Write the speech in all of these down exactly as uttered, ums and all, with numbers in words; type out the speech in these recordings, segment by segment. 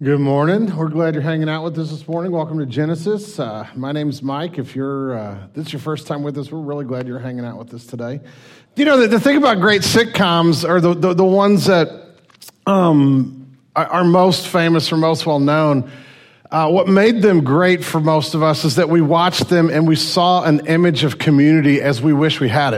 Good morning. We're glad you're hanging out with us this morning. Welcome to Genesis. Uh, my name's Mike. If you're uh, this is your first time with us, we're really glad you're hanging out with us today. You know, the, the thing about great sitcoms are the the, the ones that um, are, are most famous or most well known. Uh, what made them great for most of us is that we watched them and we saw an image of community as we wish we had it.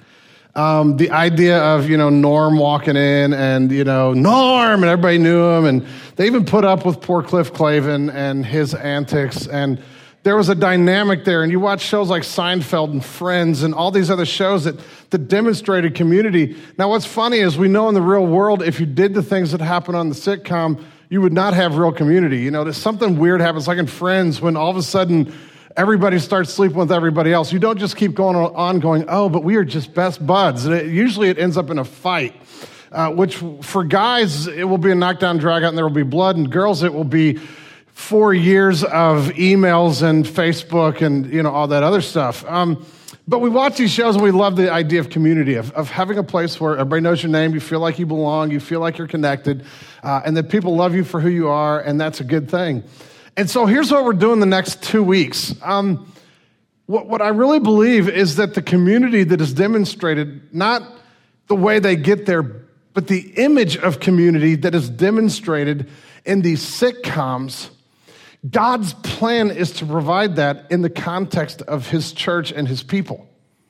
Um, the idea of, you know, Norm walking in and, you know, Norm, and everybody knew him. And they even put up with poor Cliff Clavin and his antics. And there was a dynamic there. And you watch shows like Seinfeld and Friends and all these other shows that, that demonstrated community. Now, what's funny is we know in the real world, if you did the things that happen on the sitcom, you would not have real community. You know, there's something weird happens, like in Friends, when all of a sudden everybody starts sleeping with everybody else. You don't just keep going on going, oh, but we are just best buds. And it, usually it ends up in a fight, uh, which for guys, it will be a knockdown, drag out, and there will be blood. And girls, it will be four years of emails and Facebook and, you know, all that other stuff. Um, but we watch these shows and we love the idea of community, of, of having a place where everybody knows your name, you feel like you belong, you feel like you're connected, uh, and that people love you for who you are, and that's a good thing. And so here's what we're doing the next two weeks. Um, what, what I really believe is that the community that is demonstrated, not the way they get there, but the image of community that is demonstrated in these sitcoms, God's plan is to provide that in the context of his church and his people.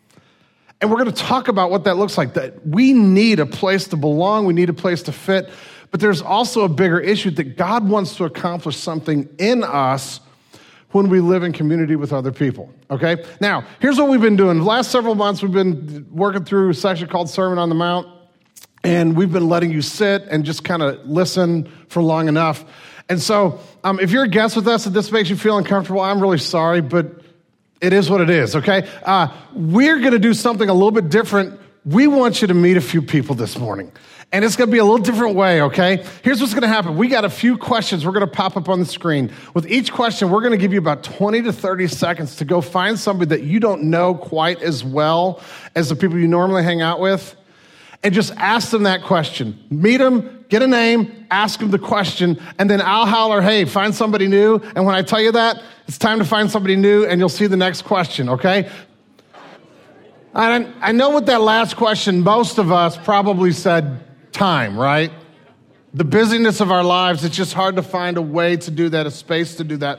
And we're going to talk about what that looks like, that we need a place to belong, we need a place to fit. But there's also a bigger issue that God wants to accomplish something in us when we live in community with other people, okay? Now, here's what we've been doing. The last several months, we've been working through a section called Sermon on the Mount, and we've been letting you sit and just kind of listen for long enough. And so um, if you're a guest with us and this makes you feel uncomfortable, I'm really sorry, but it is what it is, okay? Uh, we're going to do something a little bit different. We want you to meet a few people this morning. And it's going to be a little different way, okay? Here's what's going to happen. We got a few questions we're going to pop up on the screen. With each question, we're going to give you about twenty to thirty seconds to go find somebody that you don't know quite as well as the people you normally hang out with, and just ask them that question. Meet them, get a name, ask them the question, and then I'll holler, hey, find somebody new. And when I tell you that, it's time to find somebody new, and you'll see the next question, okay? And I know with that last question, most of us probably said time, right? The busyness of our lives, it's just hard to find a way to do that, a space to do that.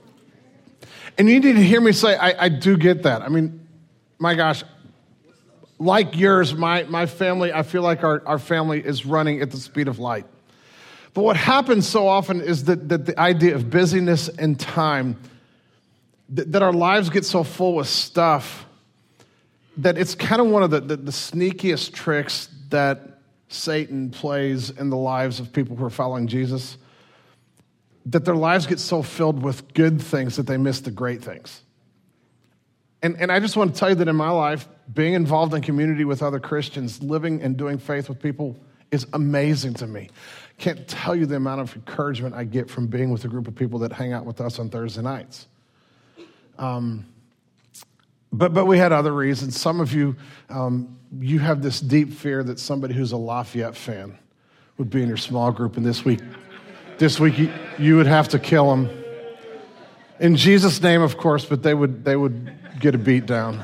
And you need to hear me say, I, I do get that. I mean, my gosh, like yours, my, my family, I feel like our, our family is running at the speed of light. But what happens so often is that, that the idea of busyness and time, that, that our lives get so full with stuff that it's kind of one of the, the, the sneakiest tricks that Satan plays in the lives of people who are following Jesus, that their lives get so filled with good things that they miss the great things. And, and I just want to tell you that in my life, being involved in community with other Christians, living and doing faith with people is amazing to me. Can't tell you the amount of encouragement I get from being with a group of people that hang out with us on Thursday nights. Um, But but we had other reasons. Some of you, um, you have this deep fear that somebody who's a Lafayette fan would be in your small group, and this week, this week you, you would have to kill them. In Jesus' name, of course, but they would they would get a beat down.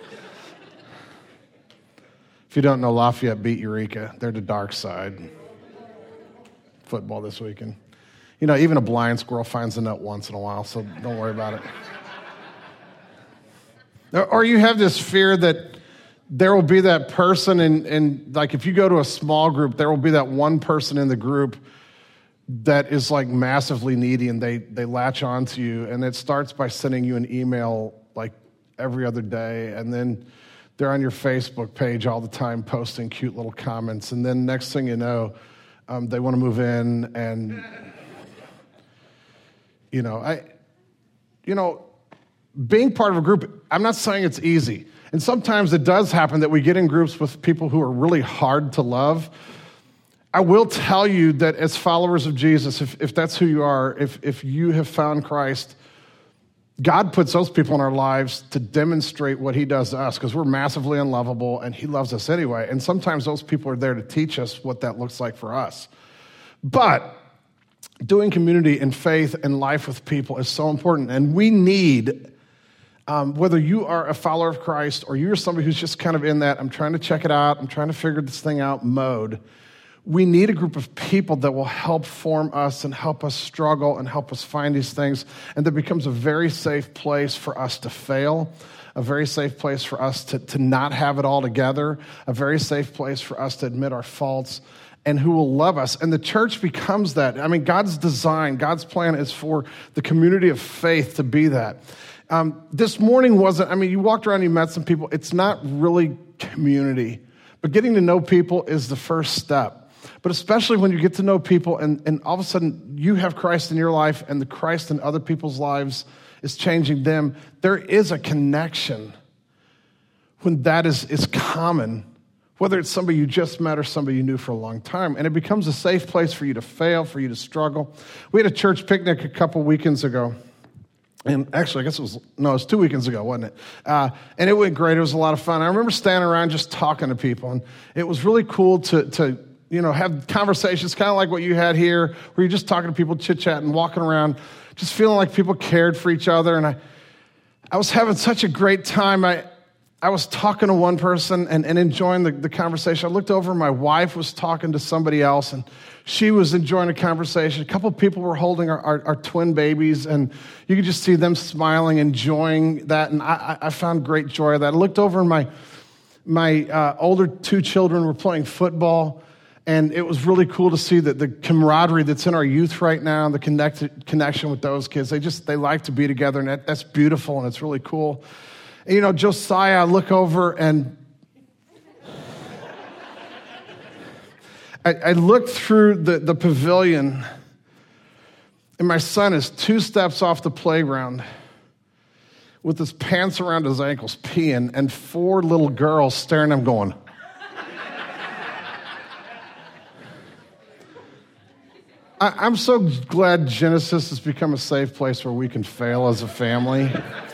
If you don't know, Lafayette beat Eureka. They're the dark side. Football this weekend. You know, even a blind squirrel finds a nut once in a while, so don't worry about it. Or you have this fear that there will be that person, and, and like if you go to a small group, there will be that one person in the group that is like massively needy, and they, they latch on to you, and it starts by sending you an email like every other day, and then they're on your Facebook page all the time posting cute little comments, and then next thing you know, um, they want to move in, and, you know, I, you know, being part of a group, I'm not saying it's easy. And sometimes it does happen that we get in groups with people who are really hard to love. I will tell you that as followers of Jesus, if, if that's who you are, if, if you have found Christ, God puts those people in our lives to demonstrate what he does to us, because we're massively unlovable and he loves us anyway. And sometimes those people are there to teach us what that looks like for us. But doing community and faith and life with people is so important. And we need, um, whether you are a follower of Christ or you're somebody who's just kind of in that, I'm trying to check it out, I'm trying to figure this thing out mode, we need a group of people that will help form us and help us struggle and help us find these things. And that becomes a very safe place for us to fail, a very safe place for us to, to not have it all together, a very safe place for us to admit our faults, and who will love us. And the church becomes that. I mean, God's design, God's plan is for the community of faith to be that. Um, this morning wasn't, I mean, you walked around, you met some people. It's not really community, but getting to know people is the first step. But especially when you get to know people and, and all of a sudden you have Christ in your life and the Christ in other people's lives is changing them, there is a connection when that is, is common, whether it's somebody you just met or somebody you knew for a long time. And it becomes a safe place for you to fail, for you to struggle. We had a church picnic a couple weekends ago. And actually, I guess it was, no, it was two weekends ago, wasn't it? Uh, and it went great. It was a lot of fun. I remember standing around just talking to people. And it was really cool to, to you know, have conversations kind of like what you had here, where you're just talking to people, chit-chatting, walking around, just feeling like people cared for each other. And I, I was having such a great time. I I was talking to one person and, and enjoying the, the conversation. I looked over, my wife was talking to somebody else, and she was enjoying the conversation. A couple of people were holding our, our, our twin babies, and you could just see them smiling, enjoying that, and I, I found great joy of that. I looked over, and my, my uh, older two children were playing football, and it was really cool to see that the camaraderie that's in our youth right now, the connect, connection with those kids. They just, they like to be together, and that, that's beautiful, and it's really cool. You know, Josiah, I look over and I, I look through the, the pavilion, and my son is two steps off the playground with his pants around his ankles peeing, and four little girls staring at him going, I, I'm so glad Genesis has become a safe place where we can fail as a family.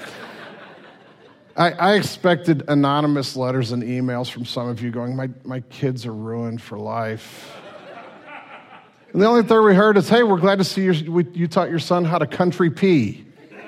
I, I expected anonymous letters and emails from some of you going, my, my kids are ruined for life. And the only thing we heard is, hey, we're glad to see you, we, you taught your son how to country pee.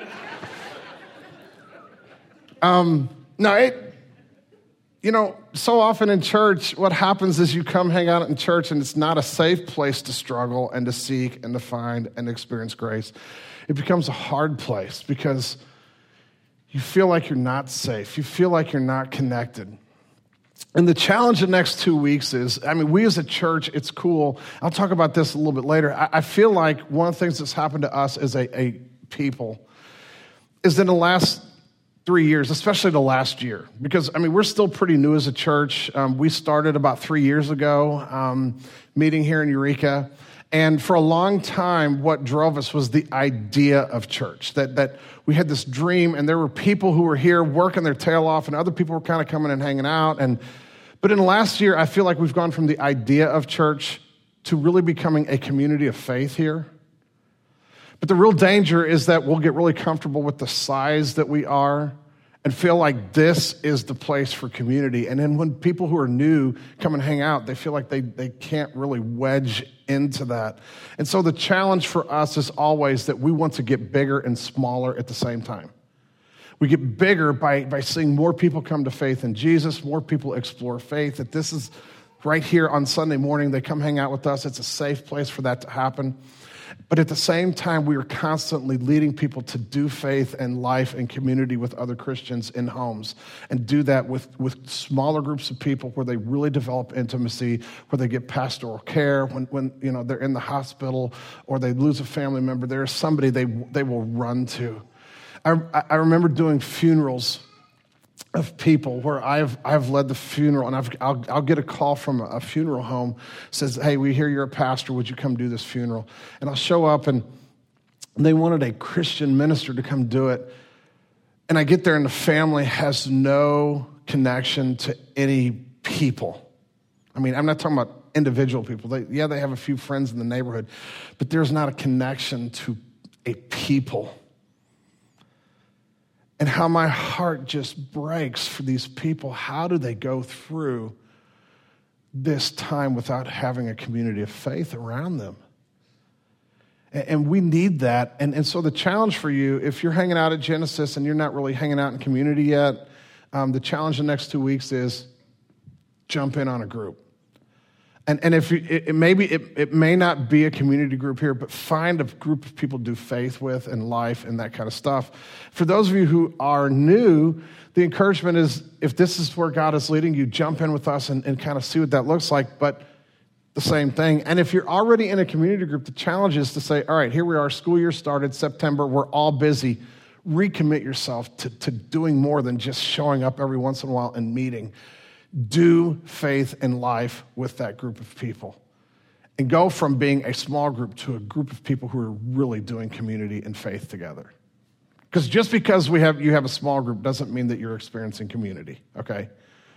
um, no, it, you know, so often in church, what happens is you come hang out in church and it's not a safe place to struggle and to seek and to find and experience grace. It becomes a hard place because you feel like you're not safe. You feel like you're not connected. And the challenge the next two weeks is, I mean, we as a church, it's cool. I'll talk about this a little bit later. I, I feel like one of the things that's happened to us as a, a people is in the last three years, especially the last year, because, I mean, we're still pretty new as a church. Um, we started about three years ago, um, meeting here in Eureka. And for a long time, what drove us was the idea of church, that that we had this dream, and there were people who were here working their tail off, and other people were kind of coming and hanging out. And but in the last year, I feel like we've gone from the idea of church to really becoming a community of faith here. But the real danger is that we'll get really comfortable with the size that we are and feel like this is the place for community. And then when people who are new come and hang out, they feel like they, they can't really wedge into that. And so the challenge for us is always that we want to get bigger and smaller at the same time. We get bigger by, by seeing more people come to faith in Jesus, more people explore faith, that this is right here on Sunday morning. They come hang out with us. It's a safe place for that to happen. But at the same time, we are constantly leading people to do faith and life and community with other Christians in homes, and do that with, with smaller groups of people where they really develop intimacy, where they get pastoral care, when, when you know they're in the hospital or they lose a family member, there is somebody they they will run to. I, I remember doing funerals of people where I've I've led the funeral, and I've, I'll I'll get a call from a funeral home, says, hey, we hear you're a pastor, would you come do this funeral? And I'll show up, and they wanted a Christian minister to come do it. And I get there, and the family has no connection to any people. I mean, I'm not talking about individual people. They, yeah, they have a few friends in the neighborhood, but there's not a connection to a people. And how my heart just breaks for these people. How do they go through this time without having a community of faith around them? And we need that. And, and so the challenge for you, if you're hanging out at Genesis and you're not really hanging out in community yet, um, the challenge the next two weeks is jump in on a group. And, and if you, it, it maybe it, it may not be a community group here, but find a group of people to do faith with and life and that kind of stuff. For those of you who are new, the encouragement is if this is where God is leading you, jump in with us and, and kind of see what that looks like. But the same thing. And if you're already in a community group, the challenge is to say, all right, here we are, school year started, September, we're all busy. Recommit yourself to, to doing more than just showing up every once in a while and meeting. Do faith and life with that group of people. And go from being a small group to a group of people who are really doing community and faith together. Because just because we have you have a small group doesn't mean that you're experiencing community, okay?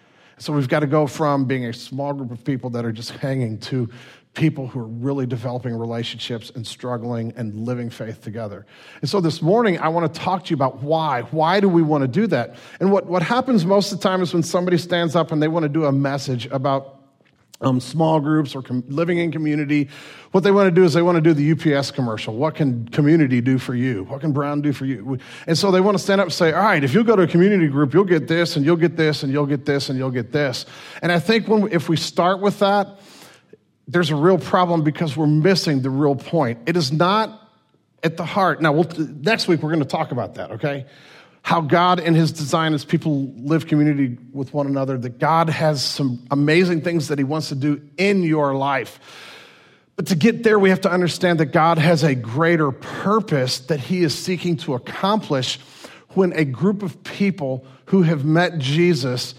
So we've got to go from being a small group of people that are just hanging to people who are really developing relationships and struggling and living faith together. And so this morning, I want to talk to you about why. Why do we want to do that? And what, what happens most of the time is when somebody stands up and they want to do a message about um, small groups or com- living in community, what they want to do is they want to do the U P S commercial. What can community do for you? What can Brown do for you? And so they want to stand up and say, all right, if you'll go to a community group, you'll get this, and you'll get this, and you'll get this, and you'll get this. And I think when if we start with that, there's a real problem because we're missing the real point. It is not at the heart. Now, we'll, next week, we're going to talk about that, okay? How God in his design as people live community with one another, that God has some amazing things that he wants to do in your life. But to get there, we have to understand that God has a greater purpose that he is seeking to accomplish when a group of people who have met Jesus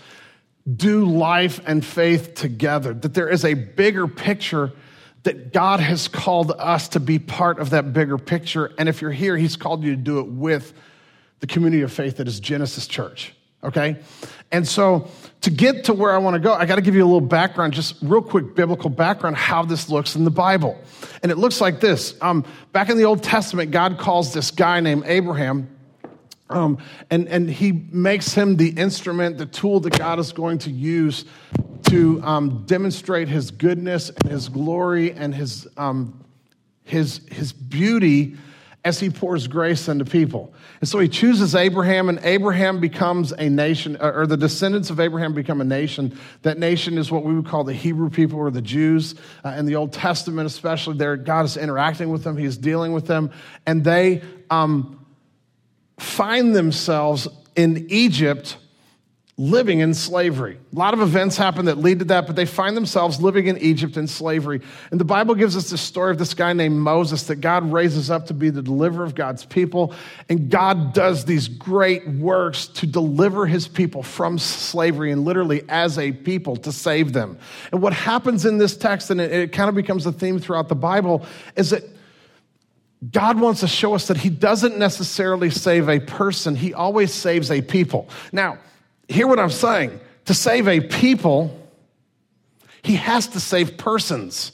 do life and faith together, that there is a bigger picture that God has called us to be part of that bigger picture. And if you're here, he's called you to do it with the community of faith that is Genesis Church, okay? And so to get to where I want to go, I got to give you a little background, just real quick biblical background, how this looks in the Bible. And it looks like this. Um, back in the Old Testament, God calls this guy named Abraham, Um, and, and he makes him the instrument, the tool that God is going to use to um, demonstrate his goodness and his glory and his, um, his, his beauty as he pours grace into people. And so he chooses Abraham, and Abraham becomes a nation, or the descendants of Abraham become a nation. That nation is what we would call the Hebrew people or the Jews. Uh, in the Old Testament especially, there God is interacting with them, he's dealing with them, and they um, find themselves in Egypt living in slavery. A lot of events happen that lead to that, but they find themselves living in Egypt in slavery. And the Bible gives us the story of this guy named Moses that God raises up to be the deliverer of God's people. And God does these great works to deliver his people from slavery and literally as a people to save them. And what happens in this text, and it, it kind of becomes a theme throughout the Bible, is that God wants to show us that he doesn't necessarily save a person. He always saves a people. Now, hear what I'm saying. To save a people, he has to save persons.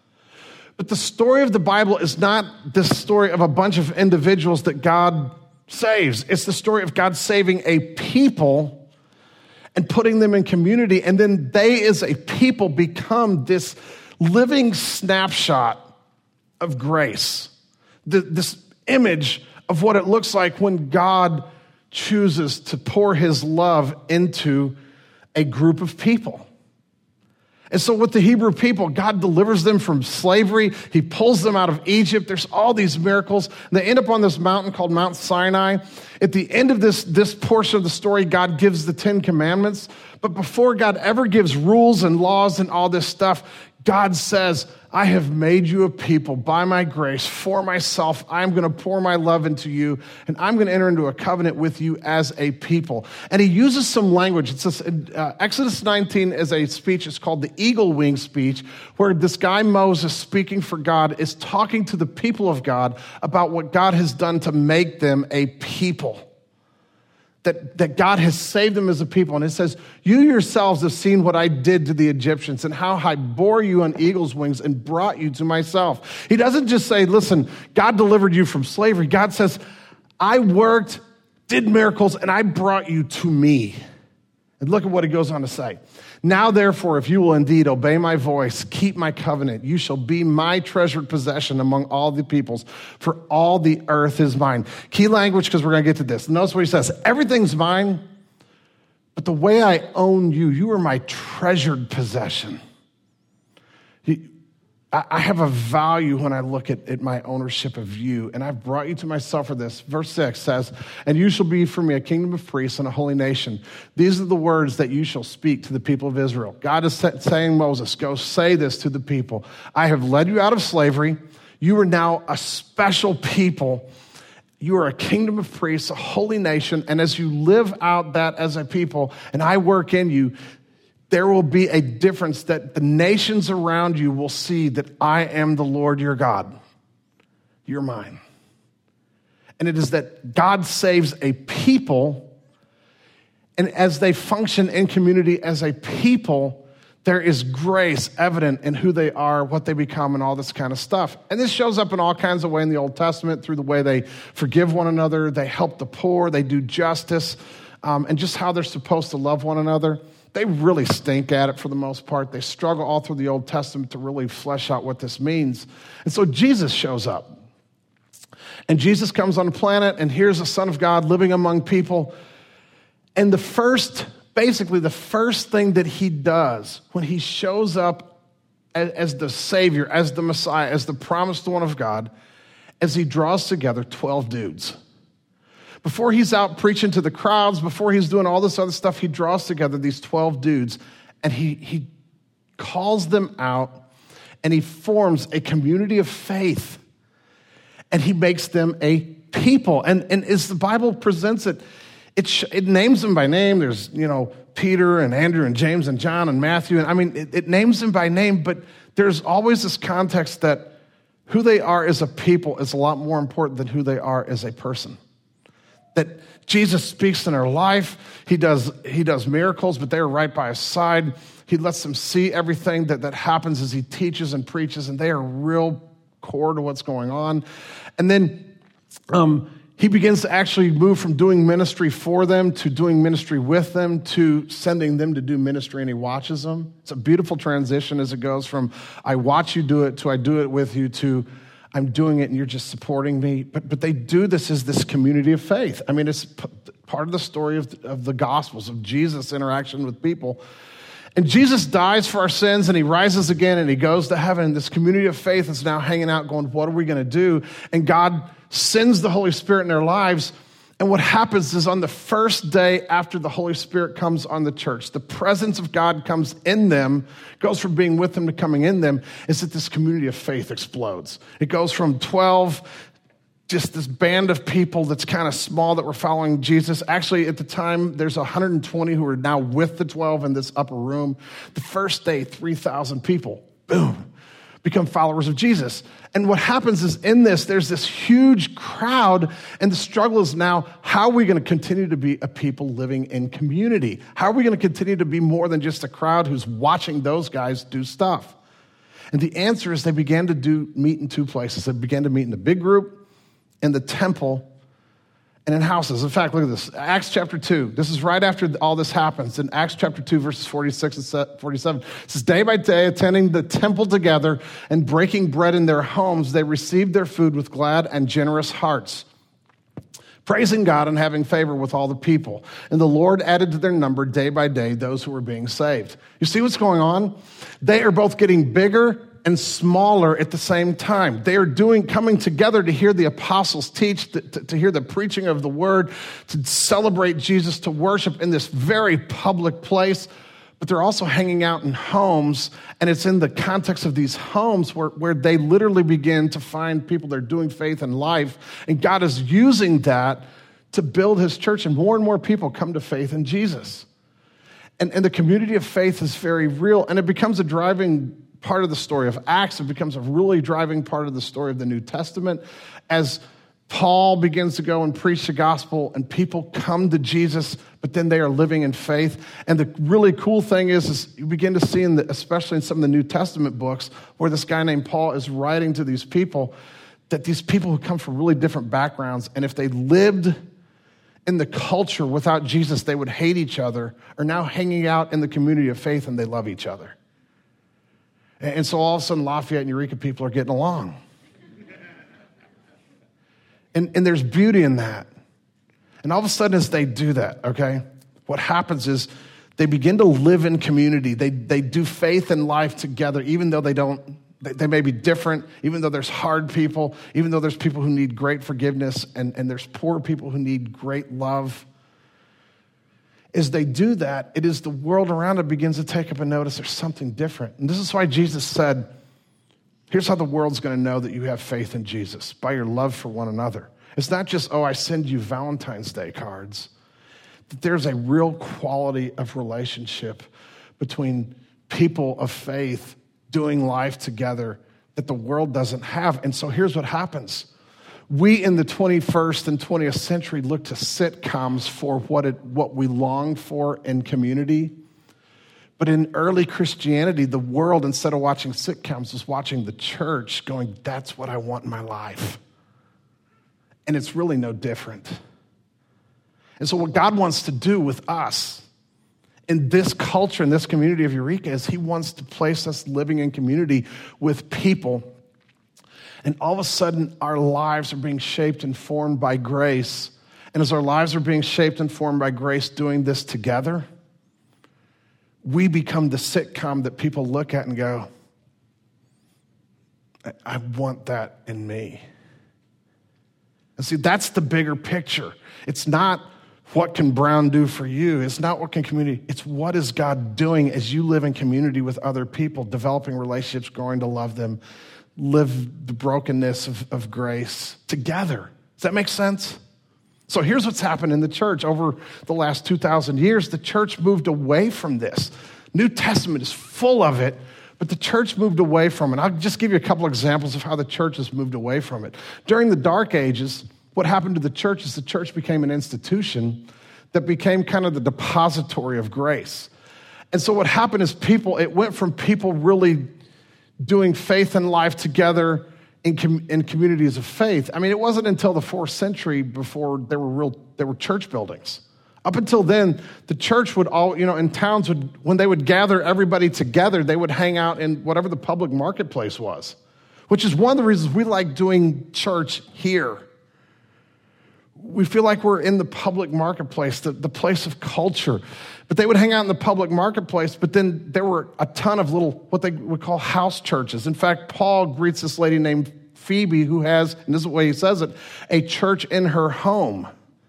But the story of the Bible is not the story of a bunch of individuals that God saves. It's the story of God saving a people and putting them in community. And then they, as a people, become this living snapshot of grace. The, this image of what it looks like when God chooses to pour his love into a group of people. And so with the Hebrew people, God delivers them from slavery. He pulls them out of Egypt. There's all these miracles. And they end up on this mountain called Mount Sinai. At the end of this, this portion of the story, God gives the Ten Commandments. But before God ever gives rules and laws and all this stuff, God says, I have made you a people by my grace for myself. I'm going to pour my love into you, and I'm going to enter into a covenant with you as a people. And he uses some language. It says, uh, Exodus nineteen is a speech. It's called the eagle wing speech, where this guy Moses, speaking for God, is talking to the people of God about what God has done to make them a people. That, that God has saved them as a people. And it says, you yourselves have seen what I did to the Egyptians and how I bore you on eagle's wings and brought you to myself. He doesn't just say, listen, God delivered you from slavery. God says, I worked, did miracles, and I brought you to me. And look at what he goes on to say. Now, therefore, if you will indeed obey my voice, keep my covenant, you shall be my treasured possession among all the peoples, for all the earth is mine. Key language, because we're going to get to this. Notice what he says. Everything's mine, but the way I own you, you are my treasured possession. He, I have a value when I look at, at my ownership of you, and I've brought you to myself for this. Verse six says, and you shall be for me a kingdom of priests and a holy nation. These are the words that you shall speak to the people of Israel. God is saying, Moses, go say this to the people. I have led you out of slavery. You are now a special people. You are a kingdom of priests, a holy nation, and as you live out that as a people, and I work in you, there will be a difference that the nations around you will see that I am the Lord your God. You're mine. And it is that God saves a people, and as they function in community as a people, there is grace evident in who they are, what they become, and all this kind of stuff. And this shows up in all kinds of ways in the Old Testament through the way they forgive one another, they help the poor, they do justice, um, and just how they're supposed to love one another. They really stink at it for the most part. They struggle all through the Old Testament to really flesh out what this means. And so Jesus shows up. And Jesus comes on the planet, and here's the Son of God living among people. And the first, basically the first thing that he does when he shows up as, as the Savior, as the Messiah, as the promised one of God, is he draws together twelve dudes. Before he's out preaching to the crowds, before he's doing all this other stuff, he draws together these twelve dudes, and he, he calls them out, and he forms a community of faith, and he makes them a people. And, and as the Bible presents it, it, sh- it names them by name. There's, you know, Peter and Andrew and James and John and Matthew. And I mean, it, it names them by name, but there's always this context that who they are as a people is a lot more important than who they are as a person. That Jesus speaks in their life. He does, he does miracles, but they're right by his side. He lets them see everything that, that happens as he teaches and preaches, and they are real core to what's going on. And then um, he begins to actually move from doing ministry for them to doing ministry with them to sending them to do ministry, and he watches them. It's a beautiful transition as it goes from I watch you do it to I do it with you to I'm doing it and you're just supporting me. But but they do this as this community of faith. I mean, it's p- part of the story of the, of the Gospels, of Jesus' interaction with people. And Jesus dies for our sins, and he rises again, and he goes to heaven. And this community of faith is now hanging out going, what are we going to do? And God sends the Holy Spirit in their lives. And what happens is on the first day after the Holy Spirit comes on the church, the presence of God comes in them, goes from being with them to coming in them, is that this community of faith explodes. It goes from twelve, just this band of people that's kind of small that were following Jesus. Actually, at the time, there's one hundred twenty who are now with the twelve in this upper room. The first day, three thousand people, boom, become followers of Jesus. And what happens is in this, there's this huge crowd, and the struggle is now, how are we going to continue to be a people living in community? How are we going to continue to be more than just a crowd who's watching those guys do stuff? And the answer is they began to do meet in two places. They began to meet in the big group, in the temple, and in houses. In fact, look at this. Acts chapter two. This is right after all this happens. In Acts chapter two, verses forty-six and forty-seven. It says, day by day, attending the temple together and breaking bread in their homes, they received their food with glad and generous hearts, praising God and having favor with all the people. And the Lord added to their number day by day those who were being saved. You see what's going on? They are both getting bigger and smaller at the same time. They are doing, coming together to hear the apostles teach, to, to, to hear the preaching of the word, to celebrate Jesus, to worship in this very public place. But they're also hanging out in homes, and it's in the context of these homes where, where they literally begin to find people that are doing faith in life. And God is using that to build his church, and more and more people come to faith in Jesus. And, and the community of faith is very real, and it becomes a driving part of the story of Acts. It becomes a really driving part of the story of the New Testament as Paul begins to go and preach the gospel and people come to Jesus, but then they are living in faith. And the really cool thing is, is you begin to see, in the, especially in some of the New Testament books, where this guy named Paul is writing to these people, that these people who come from really different backgrounds, and if they lived in the culture without Jesus, they would hate each other, are now hanging out in the community of faith and they love each other. And so all of a sudden, Lafayette and Eureka people are getting along. And, and there's beauty in that. And all of a sudden, as they do that, okay, what happens is they begin to live in community. They, they do faith and life together, even though they don't, they, they may be different, even though there's hard people, even though there's people who need great forgiveness, and, and there's poor people who need great love. As they do that, it is the world around it begins to take up a notice there's something different. And this is why Jesus said, here's how the world's going to know that you have faith in Jesus, by your love for one another. It's not just, oh, I send you Valentine's Day cards. There's a real quality of relationship between people of faith doing life together that the world doesn't have. And so here's what happens. We in the twenty-first and twentieth century look to sitcoms for what it what we long for in community. But in early Christianity, the world, instead of watching sitcoms, was watching the church going, that's what I want in my life. And it's really no different. And so what God wants to do with us in this culture, in this community of Eureka, is he wants to place us living in community with people. And all of a sudden, our lives are being shaped and formed by grace. And as our lives are being shaped and formed by grace doing this together, we become the sitcom that people look at and go, I, I want that in me. And see, that's the bigger picture. It's not what can Brown do for you. It's not what can community. It's what is God doing as you live in community with other people, developing relationships, growing to love them, live the brokenness of, of grace together. Does that make sense? So here's what's happened in the church. Over the last two thousand years, the church moved away from this. New Testament is full of it, but the church moved away from it. I'll just give you a couple examples of how the church has moved away from it. During the Dark Ages, what happened to the church is the church became an institution that became kind of the depository of grace. And so what happened is people, it went from people really doing faith and life together in, com- in communities of faith. I mean, it wasn't until the fourth century before there were real, there were church buildings. Up until then, the church would all, you know, in towns, would when they would gather everybody together, they would hang out in whatever the public marketplace was, which is one of the reasons we like doing church here. We feel like we're in the public marketplace, the, the place of culture. But they would hang out in the public marketplace, but then there were a ton of little, what they would call house churches. In fact, Paul greets this lady named Phoebe who has, and this is the way he says it, a church in her home.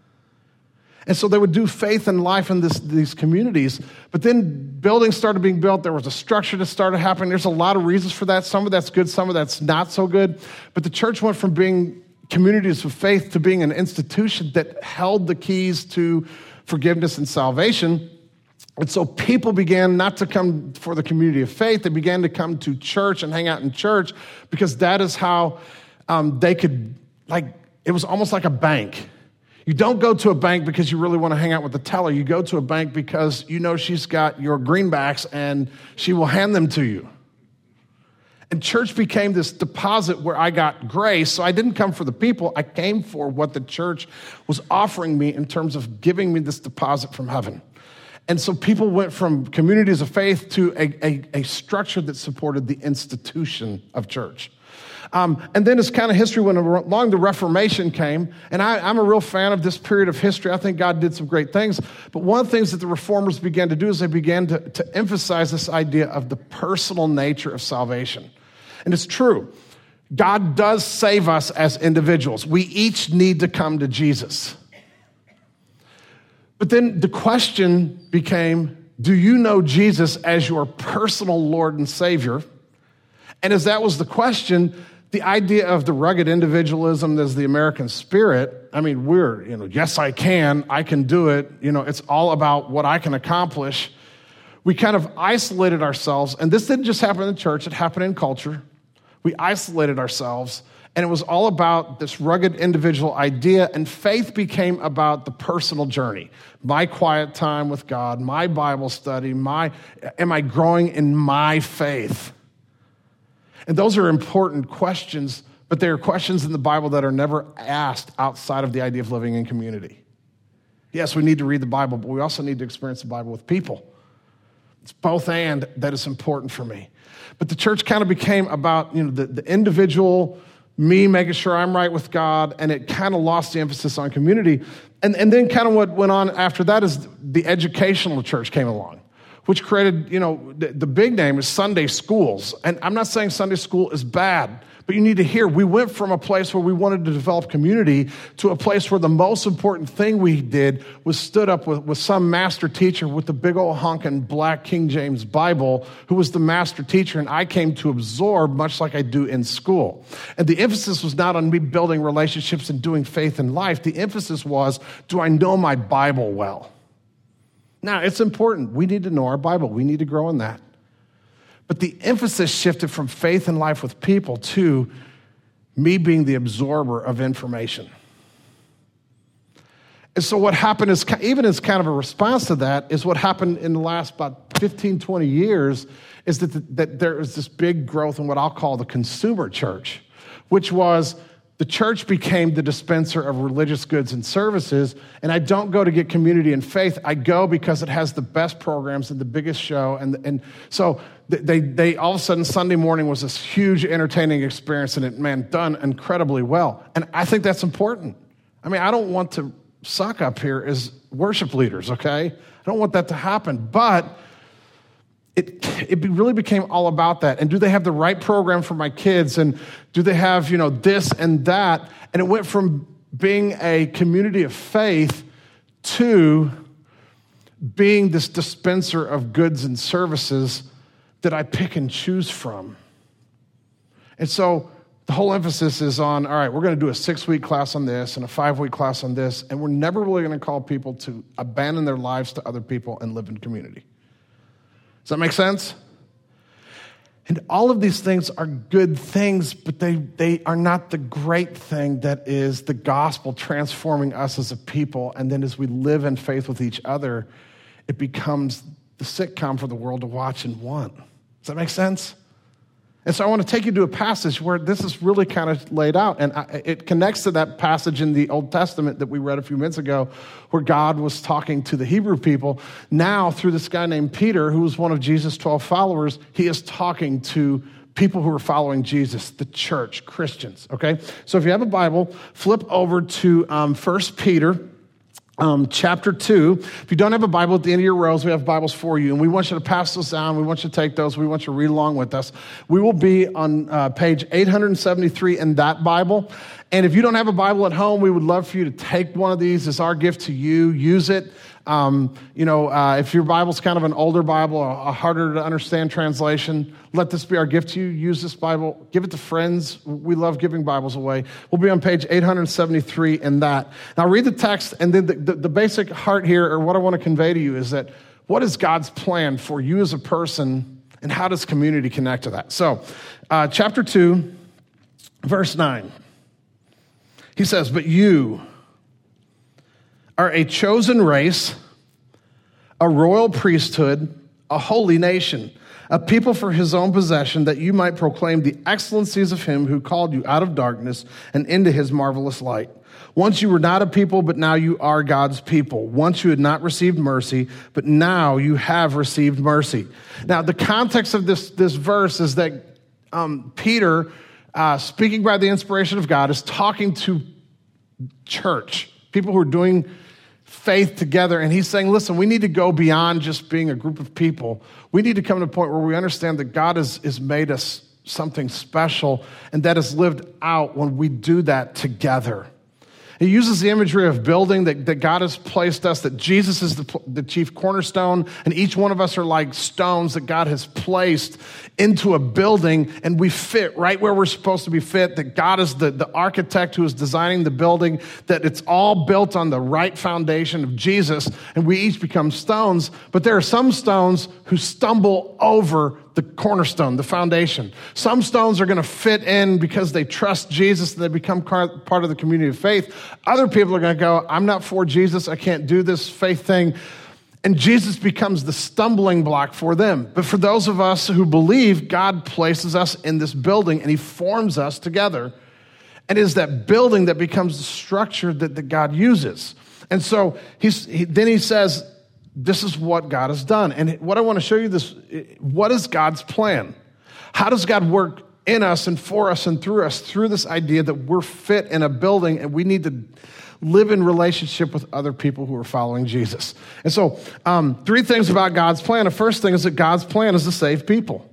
And so they would do faith and life in this, these communities. But then buildings started being built. There was a structure that started happening. There's a lot of reasons for that. Some of that's good, some of that's not so good. But the church went from being communities of faith to being an institution that held the keys to forgiveness and salvation. And so people began not to come for the community of faith. They began to come to church and hang out in church because that is how um, they could, like, it was almost like a bank. You don't go to a bank because you really want to hang out with the teller. You go to a bank because you know she's got your greenbacks and she will hand them to you. And church became this deposit where I got grace. So I didn't come for the people. I came for what the church was offering me in terms of giving me this deposit from heaven. And so people went from communities of faith to a, a, a structure that supported the institution of church. Um, and then as kind of history went along, the Reformation came. And I, I'm a real fan of this period of history. I think God did some great things. But one of the things that the reformers began to do is they began to, to emphasize this idea of the personal nature of salvation. And it's true. God does save us as individuals. We each need to come to Jesus. But then the question became, do you know Jesus as your personal Lord and Savior? And as that was the question, the idea of the rugged individualism as the American spirit, I mean, we're, you know, yes, I can, I can do it. You know, it's all about what I can accomplish. We kind of isolated ourselves, and this didn't just happen in the church, it happened in culture. We isolated ourselves, and it was all about this rugged individual idea, and faith became about the personal journey. My quiet time with God, my Bible study, my, am I growing in my faith? And those are important questions, but they are questions in the Bible that are never asked outside of the idea of living in community. Yes, we need to read the Bible, but we also need to experience the Bible with people. It's both and that is important for me. But the church kind of became about, you know, the, the individual, me making sure I'm right with God, and it kind of lost the emphasis on community. And, and then kind of what went on after that is the educational church came along, which created, you know, the, the big name is Sunday schools. And I'm not saying Sunday school is bad, but you need to hear, we went from a place where we wanted to develop community to a place where the most important thing we did was stood up with, with some master teacher with the big old honking black King James Bible, who was the master teacher, and I came to absorb much like I do in school. And the emphasis was not on me building relationships and doing faith in life. The emphasis was, do I know my Bible well? Now, it's important. We need to know our Bible. We need to grow in that. But the emphasis shifted from faith and life with people to me being the absorber of information. And so what happened is, even as kind of a response to that, is what happened in the last about fifteen, twenty years, is that, the, that there is this big growth in what I'll call the consumer church, which was the church became the dispenser of religious goods and services, and I don't go to get community and faith. I go because it has the best programs and the biggest show, and and so they they all of a sudden Sunday morning was this huge entertaining experience, and it, man, done incredibly well. And I think that's important. I mean, I don't want to suck up here as worship leaders, okay? I don't want that to happen, but It it really became all about that. And do they have the right program for my kids? And do they have, you know, this and that? And it went from being a community of faith to being this dispenser of goods and services that I pick and choose from. And so the whole emphasis is on, all right, we're going to do a six-week class on this and a five-week class on this, and we're never really going to call people to abandon their lives to other people and live in community. Does that make sense? And all of these things are good things, but they, they are not the great thing that is the gospel transforming us as a people. And then as we live in faith with each other, it becomes the sitcom for the world to watch and want. Does that make sense? And so I want to take you to a passage where this is really kind of laid out. And I, it connects to that passage in the Old Testament that we read a few minutes ago where God was talking to the Hebrew people. Now, through this guy named Peter, who was one of Jesus' twelve followers, he is talking to people who are following Jesus, the church, Christians, okay? So if you have a Bible, flip over to um, First Peter. Um, chapter two. If you don't have a Bible at the end of your rows, we have Bibles for you, and we want you to pass those down. We want you to take those. We want you to read along with us. We will be on uh, page eight seventy-three in that Bible. And if you don't have a Bible at home, we would love for you to take one of these as our gift to you. Use it. Um, you know, uh, if your Bible's kind of an older Bible, a, a harder to understand translation, let this be our gift to you. Use this Bible. Give it to friends. We love giving Bibles away. We'll be on page eight seventy-three in that. Now read the text, and then the, the, the basic heart here, or what I want to convey to you, is that what is God's plan for you as a person, and how does community connect to that? So, uh, chapter two, verse nine. He says, "But you are a chosen race, a royal priesthood, a holy nation, a people for his own possession, that you might proclaim the excellencies of him who called you out of darkness and into his marvelous light. Once you were not a people, but now you are God's people. Once you had not received mercy, but now you have received mercy." Now, the context of this, this verse is that um, Peter, uh, speaking by the inspiration of God, is talking to church, people who are doing faith together, and he's saying, listen, we need to go beyond just being a group of people. We need to come to a point where we understand that God has, has made us something special, and that is lived out when we do that together. He uses the imagery of building, that, that God has placed us, that Jesus is the, the chief cornerstone, and each one of us are like stones that God has placed into a building, and we fit right where we're supposed to be fit, that God is the, the architect who is designing the building, that it's all built on the right foundation of Jesus, and we each become stones. But there are some stones who stumble over the cornerstone, the foundation. Some stones are going to fit in because they trust Jesus and they become part of the community of faith. Other people are going to go, I'm not for Jesus. I can't do this faith thing. And Jesus becomes the stumbling block for them. But for those of us who believe, God places us in this building and he forms us together. And it is that building that becomes the structure that, that God uses. And so he's, he, then he says, this is what God has done. And what I want to show you this, what is God's plan? How does God work in us and for us and through us through this idea that we're fit in a building and we need to live in relationship with other people who are following Jesus? And so um, three things about God's plan. The first thing is that God's plan is to save people.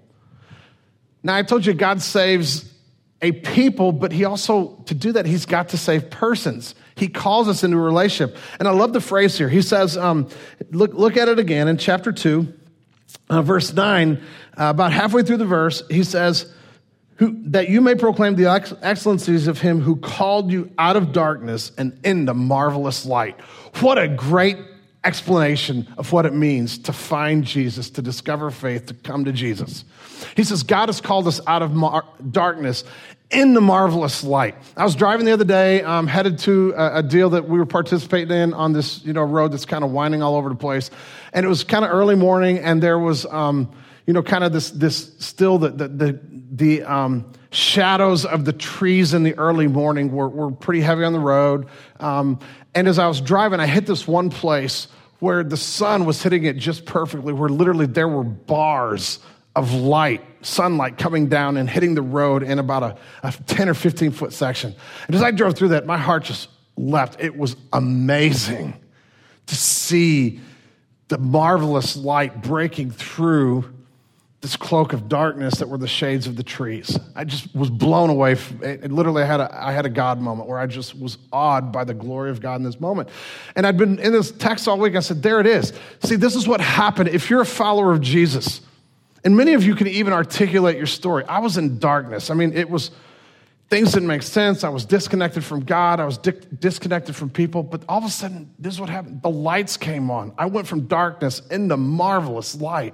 Now, I told you God saves a people, but he also, to do that, he's got to save persons. He calls us into a relationship. And I love the phrase here. He says, um, look, look at it again in chapter two, uh, verse nine, uh, about halfway through the verse, he says, Who, that you may proclaim the ex- excellencies of him who called you out of darkness and into marvelous light. What a great explanation of what it means to find Jesus, to discover faith, to come to Jesus. He says, God has called us out of mar- darkness in the marvelous light. I was driving the other day, um, headed to a, a deal that we were participating in on this, you know, road that's kind of winding all over the place. And it was kind of early morning, and there was, um, you know, kind of this, this still the, the, the, the um, shadows of the trees in the early morning were, were pretty heavy on the road. Um, and as I was driving, I hit this one place where the sun was hitting it just perfectly, where literally there were bars of light, sunlight coming down and hitting the road in about a, a ten or fifteen foot section. And as I drove through that, my heart just leapt. It was amazing to see the marvelous light breaking through this cloak of darkness that were the shades of the trees. I just was blown away. It, it literally had a, I had a God moment where I just was awed by the glory of God in this moment. And I'd been in this text all week. I said, there it is. See, this is what happened. If you're a follower of Jesus, and many of you can even articulate your story. I was in darkness. I mean, it was, things didn't make sense. I was disconnected from God. I was di- disconnected from people. But all of a sudden, this is what happened. The lights came on. I went from darkness into marvelous light.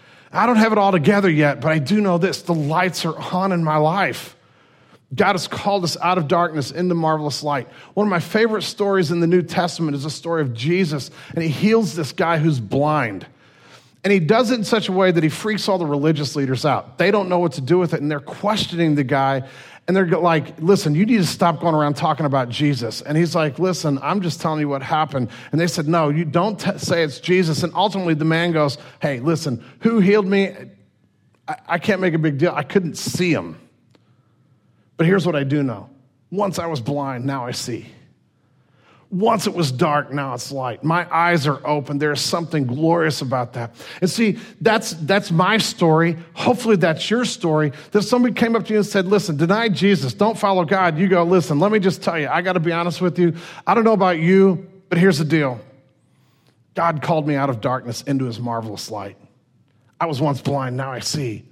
I don't have it all together yet, but I do know this. The lights are on in my life. God has called us out of darkness into marvelous light. One of my favorite stories in the New Testament is the story of Jesus, and he heals this guy who's blind. And he does it in such a way that he freaks all the religious leaders out. They don't know what to do with it, and they're questioning the guy. And they're like, listen, you need to stop going around talking about Jesus. And he's like, listen, I'm just telling you what happened. And they said, no, you don't t- say it's Jesus. And ultimately the man goes, hey, listen, who healed me? I-, I can't make a big deal. I couldn't see him. But here's what I do know. Once I was blind, now I see. Once it was dark, now it's light. My eyes are open. There's something glorious about that. And see, that's that's my story. Hopefully that's your story. That somebody came up to you and said, listen, deny Jesus. Don't follow God. You go, listen, let me just tell you, I got to be honest with you. I don't know about you, but here's the deal. God called me out of darkness into his marvelous light. I was once blind, now I see.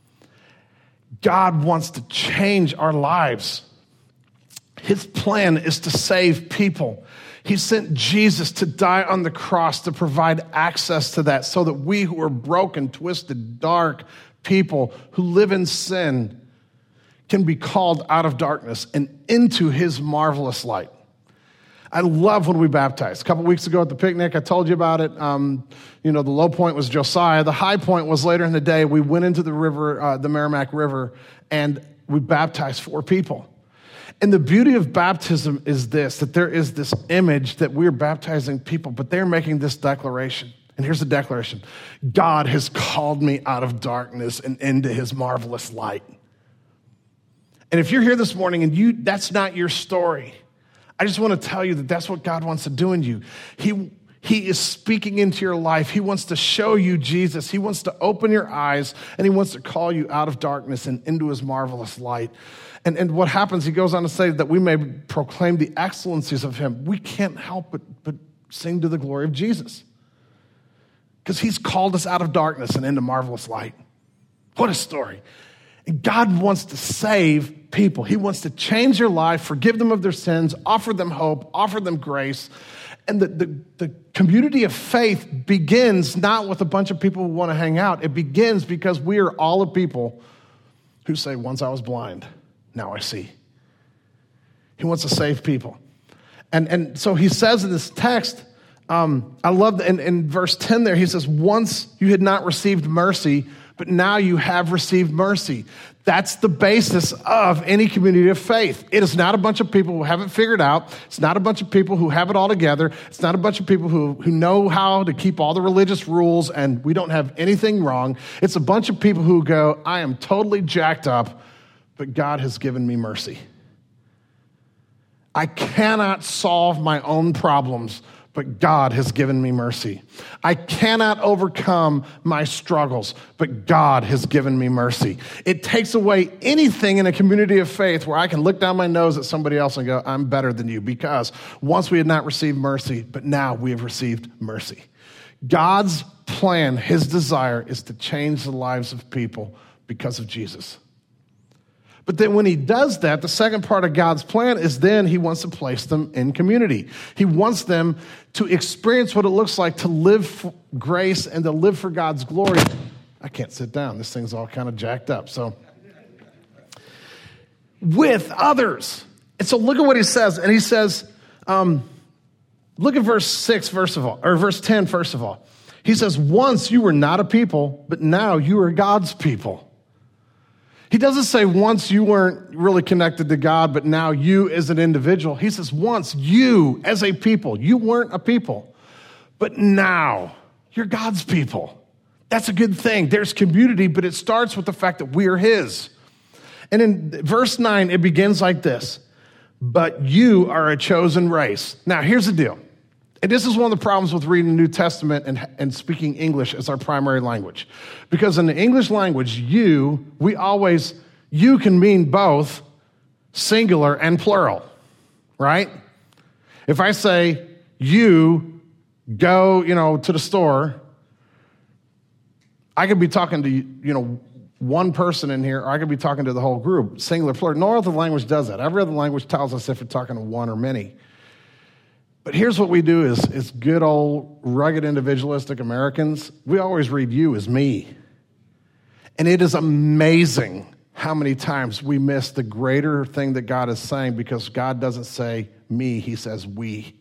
God wants to change our lives. His plan is to save people. He sent Jesus to die on the cross to provide access to that so that we who are broken, twisted, dark people who live in sin can be called out of darkness and into his marvelous light. I love when we baptize. A couple weeks ago at the picnic, I told you about it. Um, you know, the low point was Josiah. The high point was later in the day. We went into the river, uh, the Merrimack River, and we baptized four people. And the beauty of baptism is this, that there is this image that we're baptizing people, but they're making this declaration. And here's the declaration. God has called me out of darkness and into his marvelous light. And if you're here this morning and you that's not your story, I just want to tell you that that's what God wants to do in you. He, he is speaking into your life. He wants to show you Jesus. He wants to open your eyes, and he wants to call you out of darkness and into his marvelous light. And, and what happens, he goes on to say that we may proclaim the excellencies of him. We can't help but, but sing to the glory of Jesus because he's called us out of darkness and into marvelous light. What a story. And God wants to save people. He wants to change their life, forgive them of their sins, offer them hope, offer them grace. And the, the, the community of faith begins not with a bunch of people who want to hang out. It begins because we are all a people who say, once I was blind, now I see. He wants to save people. And, and so he says in this text, um, I love, the, in, in verse ten there, he says, once you had not received mercy, but now you have received mercy. That's the basis of any community of faith. It is not a bunch of people who haven't figured out. It's not a bunch of people who have it all together. It's not a bunch of people who, who know how to keep all the religious rules and we don't have anything wrong. It's a bunch of people who go, I am totally jacked up, but God has given me mercy. I cannot solve my own problems, but God has given me mercy. I cannot overcome my struggles, but God has given me mercy. It takes away anything in a community of faith where I can look down my nose at somebody else and go, I'm better than you, because once we had not received mercy, but now we have received mercy. God's plan, his desire, is to change the lives of people because of Jesus. But then when he does that, the second part of God's plan is then he wants to place them in community. He wants them to experience what it looks like to live for grace and to live for God's glory. I can't sit down. This thing's all kind of jacked up. So, with others. And so look at what he says. And he says, um, look at verse six, first of all, or verse ten, first of all. He says, once you were not a people, but now you are God's people. He doesn't say once you weren't really connected to God, but now you as an individual. He says once you as a people, you weren't a people, but now you're God's people. That's a good thing. There's community, but it starts with the fact that we are his. And in verse nine, it begins like this. But you are a chosen race. Now, here's the deal. And this is one of the problems with reading the New Testament and, and speaking English as our primary language. Because in the English language, you, we always, you can mean both singular and plural, right? If I say, you go, you know, to the store, I could be talking to, you know, one person in here, or I could be talking to the whole group, singular, plural. No other language does that. Every other language tells us if we're talking to one or many. But here's what we do is, is good old rugged individualistic Americans. We always read you as me. And it is amazing how many times we miss the greater thing that God is saying because God doesn't say me, he says we.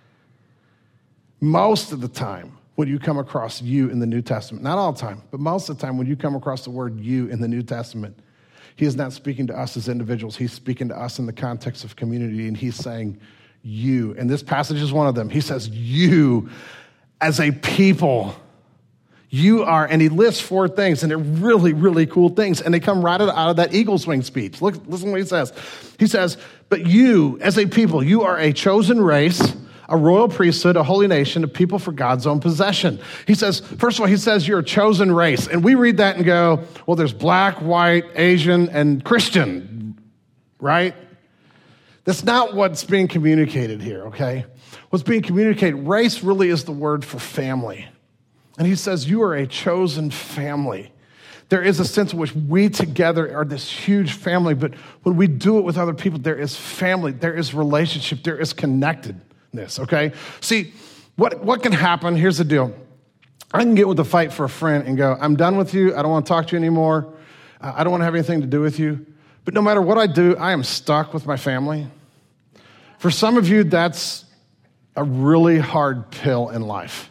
Most of the time when you come across you in the New Testament, not all the time, but most of the time when you come across the word you in the New Testament, he is not speaking to us as individuals. He's speaking to us in the context of community, and he's saying you. And this passage is one of them. He says, you as a people, you are, and he lists four things, and they're really, really cool things. And they come right out of that eagle's wing speech. Look, listen to what he says. He says, but you as a people, you are a chosen race, a royal priesthood, a holy nation, a people for God's own possession. He says, first of all, he says you're a chosen race. And we read that and go, well, there's black, white, Asian, and Christian, right? That's not what's being communicated here, okay? What's being communicated, race really is the word for family. And he says, you are a chosen family. There is a sense in which we together are this huge family, but when we do it with other people, there is family, there is relationship, there is connectedness, okay? See, what, what can happen, here's the deal. I can get with a fight for a friend and go, I'm done with you, I don't want to talk to you anymore, I don't want to have anything to do with you. But no matter what I do, I am stuck with my family. For some of you, that's a really hard pill in life.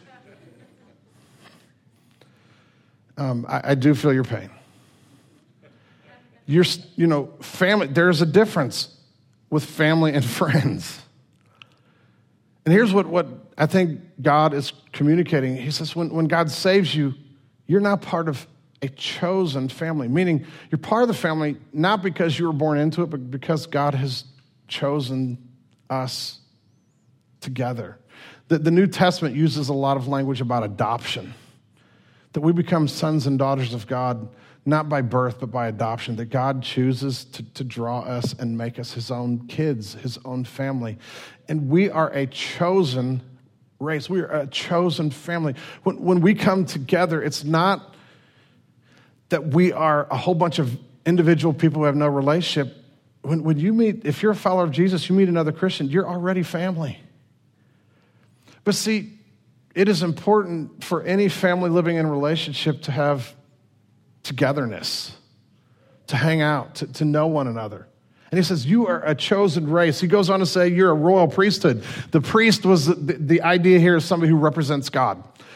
Um, I, I do feel your pain. You're, you know, family, there's a difference with family and friends. And here's what, what I think God is communicating. He says, when, when God saves you, you're not part of a chosen family, meaning you're part of the family not because you were born into it, but because God has chosen us together. The, the New Testament uses a lot of language about adoption, that we become sons and daughters of God, not by birth, but by adoption, that God chooses to, to draw us and make us his own kids, his own family. And we are a chosen race. We are a chosen family. When, when we come together, it's not that we are a whole bunch of individual people who have no relationship. When, when you meet, if you're a follower of Jesus, you meet another Christian, you're already family. But see, it is important for any family living in a relationship to have togetherness, to hang out, to, to know one another. And he says, you are a chosen race. He goes on to say, you're a royal priesthood. The priest was, the, the idea here is somebody who represents God.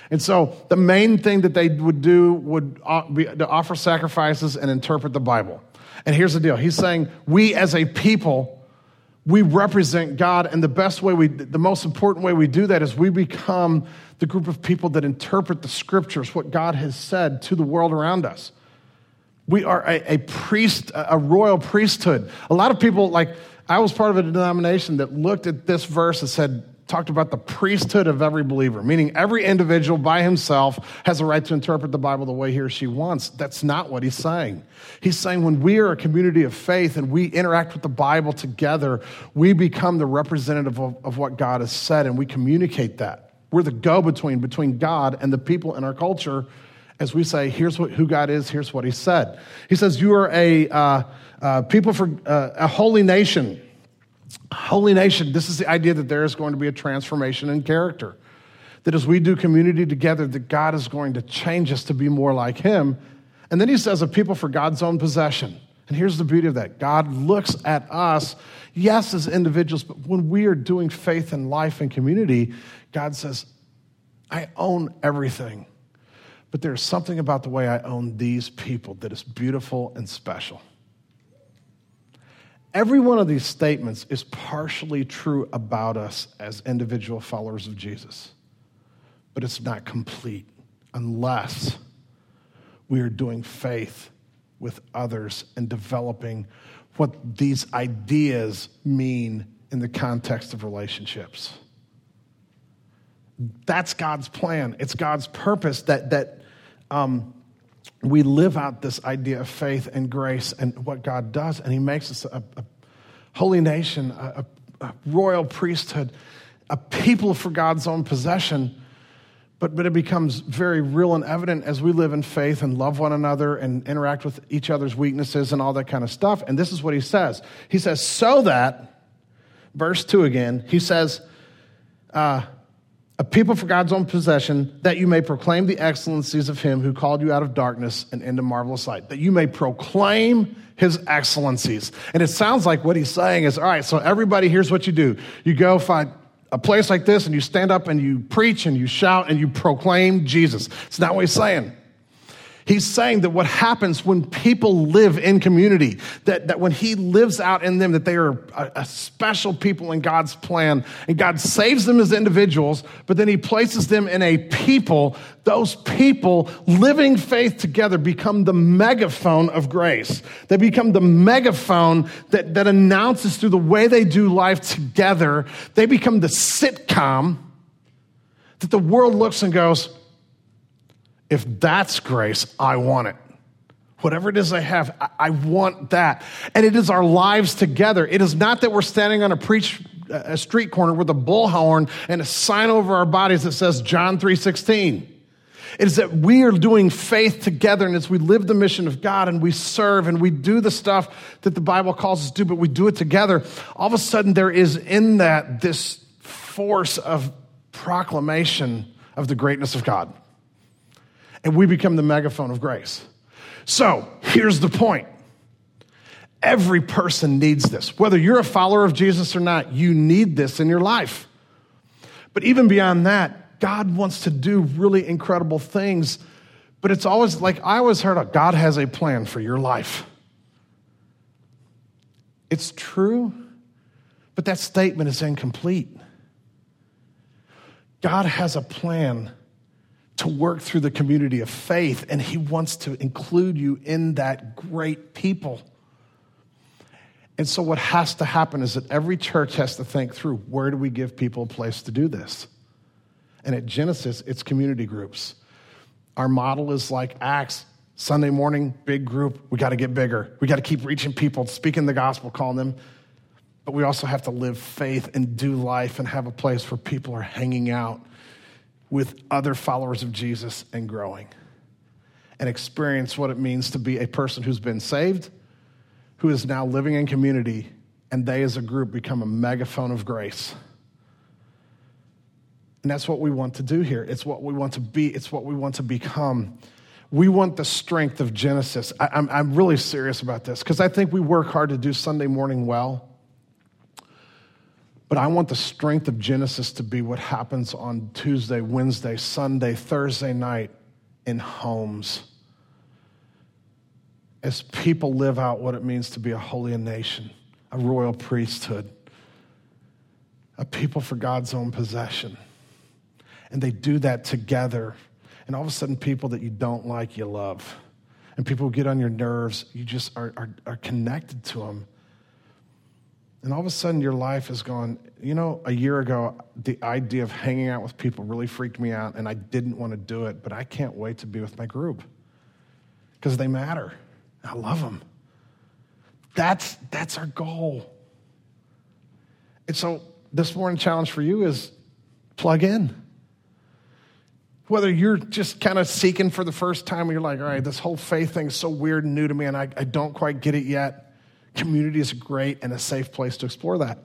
And so the main thing that they would do would be to offer sacrifices and interpret the Bible. And here's the deal. He's saying we as a people, we represent God, and the best way we, the most important way we do that is we become the group of people that interpret the scriptures, what God has said to the world around us. We are a, a priest, a royal priesthood. A lot of people, like, I was part of a denomination that looked at this verse and said, talked about the priesthood of every believer, meaning every individual by himself has a right to interpret the Bible the way he or she wants. That's not what he's saying. He's saying when we are a community of faith and we interact with the Bible together, we become the representative of, of what God has said, and we communicate that. We're the go-between between God and the people in our culture as we say, here's what, who God is, here's what he said. He says, you are a uh, uh, people for uh, a holy nation. Holy nation, this is the idea that there is going to be a transformation in character. That as we do community together, that God is going to change us to be more like him. And then he says, a people for God's own possession. And here's the beauty of that. God looks at us, yes, as individuals, but when we are doing faith and life and community, God says, I own everything. But there's something about the way I own these people that is beautiful and special. Every one of these statements is partially true about us as individual followers of Jesus, but it's not complete unless we are doing faith with others and developing what these ideas mean in the context of relationships. That's God's plan. It's God's purpose that that um, we live out this idea of faith and grace and what God does, and he makes us a, a holy nation, a, a royal priesthood, a people for God's own possession. But, but it becomes very real and evident as we live in faith and love one another and interact with each other's weaknesses and all that kind of stuff. And this is what he says. He says, so that, verse two again, he says, uh, a people for God's own possession, that you may proclaim the excellencies of him who called you out of darkness and into marvelous light. That you may proclaim his excellencies. And it sounds like what he's saying is, all right, so everybody, here's what you do. You go find a place like this and you stand up and you preach and you shout and you proclaim Jesus. It's not what he's saying. He's saying that what happens when people live in community, that, that when he lives out in them, that they are a, a special people in God's plan, and God saves them as individuals, but then he places them in a people. Those people living faith together become the megaphone of grace. They become the megaphone that, that announces through the way they do life together. They become the sitcom that the world looks and goes, if that's grace, I want it. Whatever it is I have, I, I want that. And it is our lives together. It is not that we're standing on a preach a street corner with a bullhorn and a sign over our bodies that says John three sixteen. It is that we are doing faith together, and as we live the mission of God and we serve and we do the stuff that the Bible calls us to do, but we do it together, all of a sudden there is in that this force of proclamation of the greatness of God. And we become the megaphone of grace. So here's the point. Every person needs this. Whether you're a follower of Jesus or not, you need this in your life. But even beyond that, God wants to do really incredible things. But it's always like I always heard of God has a plan for your life. It's true, but that statement is incomplete. God has a plan to work through the community of faith, and he wants to include you in that great people. And so what has to happen is that every church has to think through, where do we give people a place to do this? And at Genesis, it's community groups. Our model is like Acts, Sunday morning, big group. We got to get bigger. We got to keep reaching people, speaking the gospel, calling them. But we also have to live faith and do life and have a place where people are hanging out with other followers of Jesus and growing and experience what it means to be a person who's been saved, who is now living in community, and they as a group become a megaphone of grace. And that's what we want to do here. It's what we want to be. It's what we want to become. We want the strength of Genesis. I, I'm, I'm really serious about this because I think we work hard to do Sunday morning well. But I want the strength of Genesis to be what happens on Tuesday, Wednesday, Sunday, Thursday night in homes as people live out what it means to be a holy nation, a royal priesthood, a people for God's own possession. And they do that together. And all of a sudden, people that you don't like, you love. And people who get on your nerves, you just are, are, are connected to them. And all of a sudden, your life is going, you know, a year ago, the idea of hanging out with people really freaked me out, and I didn't want to do it, but I can't wait to be with my group because they matter. I love them. That's, that's our goal. And so this morning challenge for you is plug in. Whether you're just kind of seeking for the first time, and you're like, all right, this whole faith thing is so weird and new to me, and I, I don't quite get it yet. Community is great and a safe place to explore that.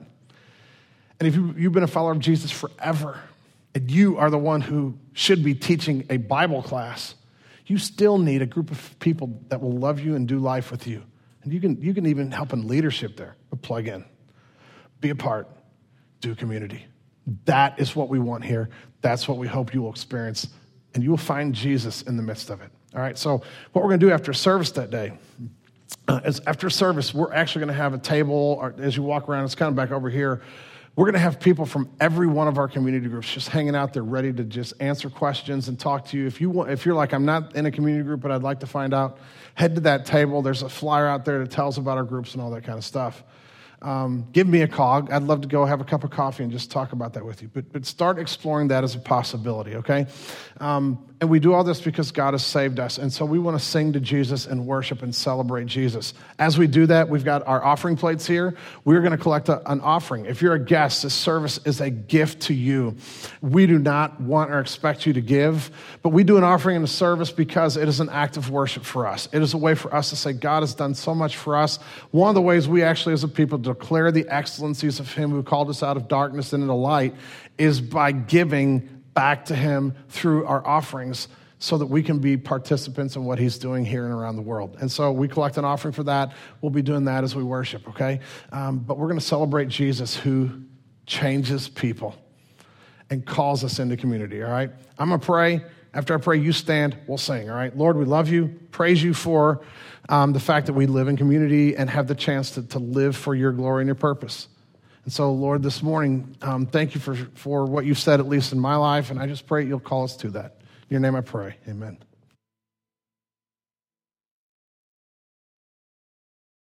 And if you, you've been a follower of Jesus forever, and you are the one who should be teaching a Bible class, you still need a group of people that will love you and do life with you. And you can, you can even help in leadership there, but plug in. Be a part. Do community. That is what we want here. That's what we hope you will experience. And you will find Jesus in the midst of it. All right, so what we're going to do after service that day uh, is after service, we're actually going to have a table, or as you walk around, it's kind of back over here. We're going to have people from every one of our community groups just hanging out there ready to just answer questions and talk to you. If, you want, if you're like, I'm not in a community group, but I'd like to find out, head to that table. There's a flyer out there that tells about our groups and all that kind of stuff. Um, give me a call. I'd love to go have a cup of coffee and just talk about that with you. But, but start exploring that as a possibility, okay? Um, and we do all this because God has saved us. And so we want to sing to Jesus and worship and celebrate Jesus. As we do that, we've got our offering plates here. We're going to collect a, an offering. If you're a guest, this service is a gift to you. We do not want or expect you to give, but we do an offering in the service because it is an act of worship for us. It is a way for us to say, God has done so much for us. One of the ways we actually as a people declare the excellencies of him who called us out of darkness into the light is by giving back to him through our offerings so that we can be participants in what he's doing here and around the world. And so we collect an offering for that. We'll be doing that as we worship, okay? Um, but we're going to celebrate Jesus who changes people and calls us into community, all right? I'm going to pray. After I pray, you stand, we'll sing, all right? Lord, we love you, praise you for um, the fact that we live in community and have the chance to, to live for your glory and your purpose. And so, Lord, this morning, um, thank you for, for what you've said, at least in my life, and I just pray you'll call us to that. In your name I pray, amen.